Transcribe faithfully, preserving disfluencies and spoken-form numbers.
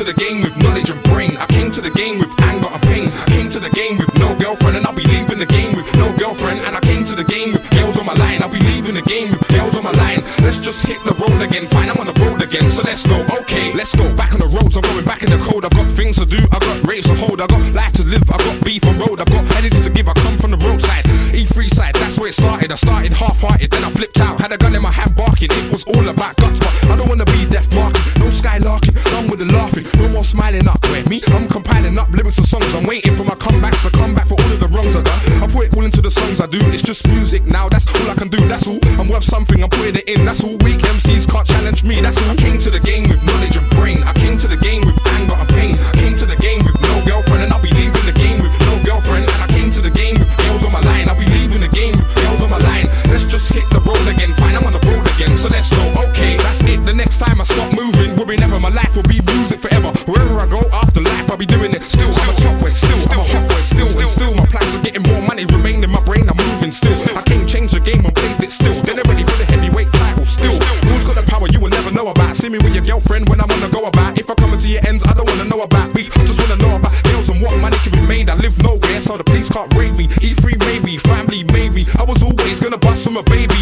the game with knowledge and brain. I came to the game with anger and pain. I came to the game with no girlfriend, and I'll be leaving the game with no girlfriend. And I came to the game with girls on my line. I'll be leaving the game with girls on my line. Let's just hit the road again. Fine, I'm on the road again, so let's go. Okay, let's go back on the roads. I'm going back in the cold. I've got things to do, I got raves to hold, I got life to live, I got beef on road, I've got energy to give. I come from the roadside, E three side, that's where it started. I started half-hearted, then I flipped out, had a gun in my hand barking. It was all about guts, but I don't wanna be deaf marking. No skylarking, done with the laughing, no more smiling up. Where me, I'm compiling up lyrics and songs. I'm waiting for my comebacks to come back for all of the wrongs I done. I put it all into the songs I do. It's just music now, that's all I can do. That's all. I'm worth something, I'm putting it in. That's all. Weak M Cs can't challenge me. That's all. I came to the game with knowledge and brain. I came to the game with anger and pain. I came to the game with no girlfriend, and I'll be leaving the game with no girlfriend. And I came to the game with girls on my line. I'll be leaving the game with girls on my line. Let's just hit the road again. Fine, I'm on the road again, so let's go. Okay, that's it. The next time I stop moving, worry never. My life will be music forever. Wherever I go after life, I'll be doing it still. I'm a top boy still. I'm a hot boy still. And still, my plans are getting more money. Remain in my brain, I'm moving still. I came change the game and blazed it still. Then they're ready for the heavyweight title still. Who's got the power you will never know about? See me with your girlfriend when I'm on the go about. If I come into your ends, I don't wanna know about beef. I just wanna know about girls and what money can be made. I live nowhere, so the police can't raid me. E three maybe, family maybe. I was always gonna bust from a baby.